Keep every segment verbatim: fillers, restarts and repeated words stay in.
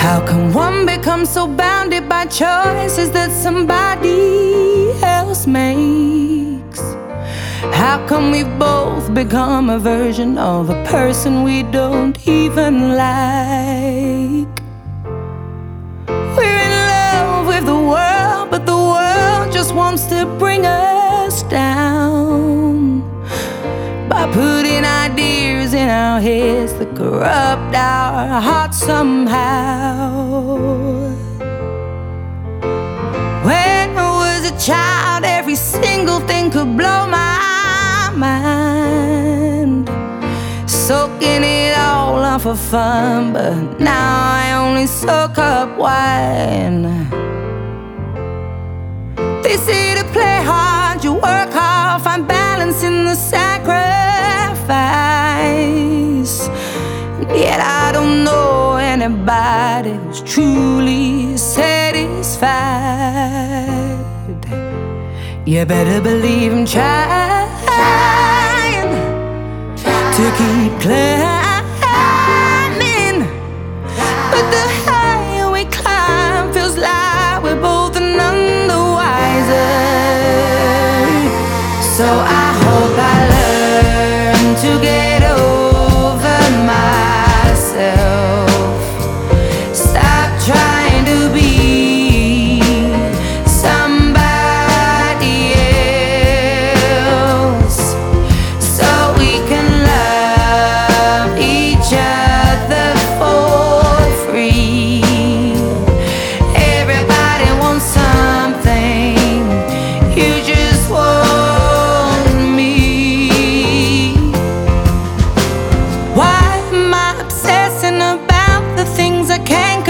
How can one become so bounded by choices that somebody else makes? How come we both become a version of a person we don't even like? We're in love with the world, but the world just wants to bring us down by putting ideas in our heads that corrupt our hearts somehow. When I was a child, every single thing could blow my mind, soaking it all up for fun, but now I only soak up wine. They say to play hard, you work hard, find balance in the sacrifice. And yet I don't know anybody who's truly satisfied. You better believe I'm trying to keep climbing, but the higher we climb feels like we're both none the wiser. So I hope I learn to get over myself, stop trying to be somebody else, so we can love each other for free. Everybody wants something, you just want me. Why am I obsessing about the things I can't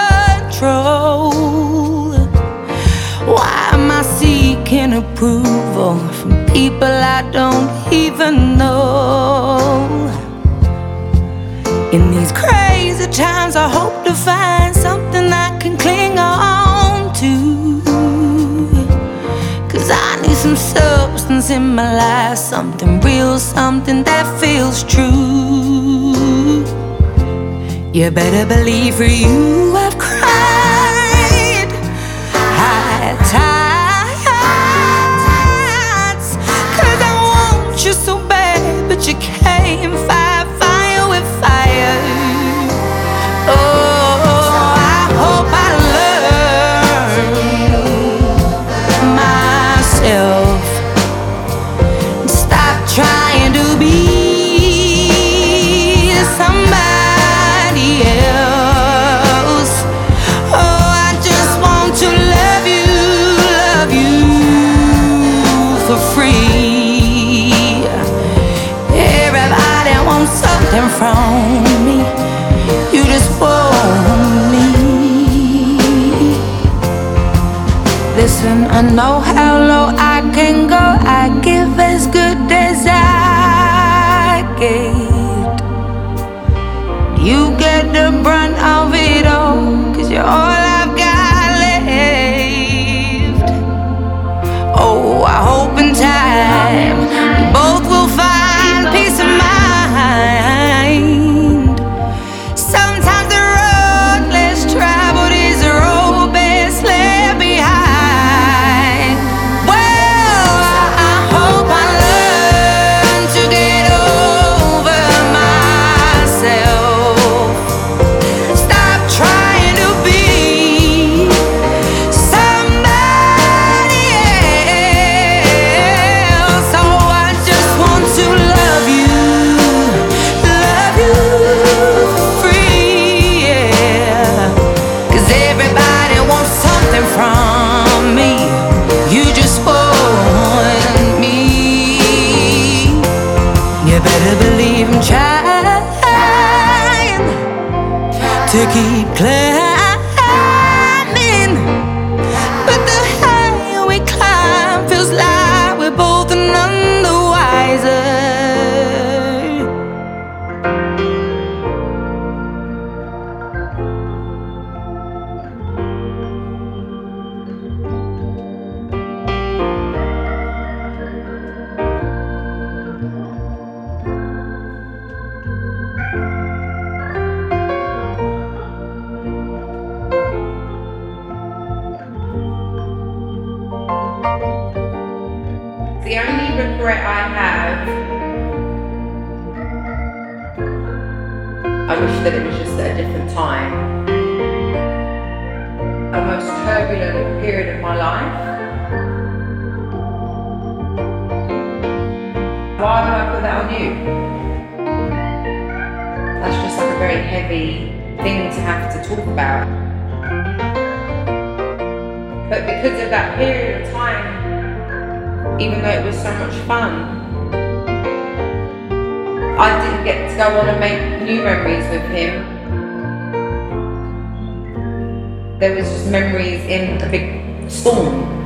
control? Why am I seeking approval from people I don't even know? In these crazy times, I hope to find something I can cling on to, 'cause I need some substance in my life, something real, something that feels true. You better believe for you I've cried high tides, 'cause I want you so bad, but you can't fight fire with fire. Oh, I hope I learn myself, stop trying to be somebody else. Oh, I just want to love you, love you for free. Everybody wants something from me, you just want me. Listen, I know how low I can go, I give as good as I get. You get the brunt of it all, 'cause you're all I've got left. Oh, I hope in time we both will find peace of mind. Sometimes the road less traveled is the road best left behind. Well, I hope I learn to get over myself, stop trying to be somebody else. Oh, I just want to love you, love you for free, yeah. 'Cause everybody wants something from me, you just want me. You better believe I'm trying to keep climbing, but the higher we climb feels like we're both none the wiser. I have, I wish that it was just at a different time. The most turbulent period of my life. Why would I put that on you? That's just like a very heavy thing to have to talk about. But because of that period of time, even though it was so much fun, I didn't get to go on and make new memories with him. There was just memories in a big storm.